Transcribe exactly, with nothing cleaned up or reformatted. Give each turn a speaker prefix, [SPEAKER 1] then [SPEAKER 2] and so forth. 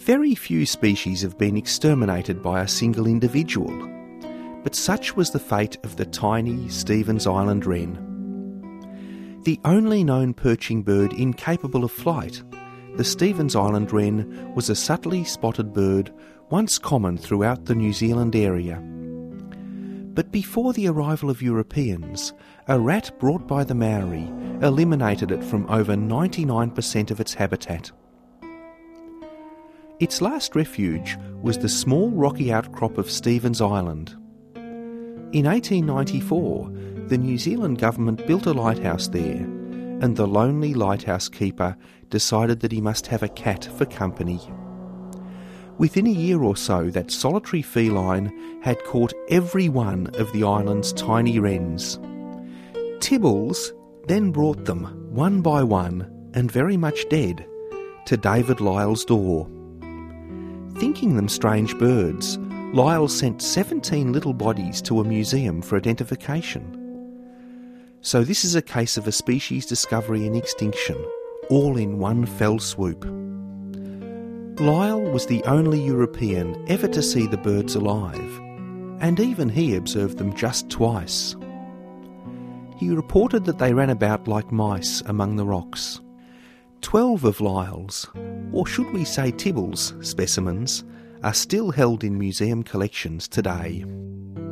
[SPEAKER 1] Very few species have been exterminated by a single individual, but such was the fate of the tiny Stephens Island wren. The only known perching bird incapable of flight, the Stephens Island wren was a subtly spotted bird once common throughout the New Zealand area. But before the arrival of Europeans, a rat brought by the Maori eliminated it from over ninety-nine percent of its habitat. Its last refuge was the small rocky outcrop of Stephens Island. In eighteen ninety-four, the New Zealand government built a lighthouse there, and the lonely lighthouse keeper decided that he must have a cat for company. Within a year or so, that solitary feline had caught every one of the island's tiny wrens. Tibbles then brought them, one by one, and very much dead, to David Lyle's door. Thinking them strange birds, Lyle sent seventeen little bodies to a museum for identification. So this is a case of a species discovery and extinction, all in one fell swoop. Lyle was the only European ever to see the birds alive, and even he observed them just twice. He reported that they ran about like mice among the rocks. Twelve of Lyle's, or should we say Tibble's, specimens are still held in museum collections today.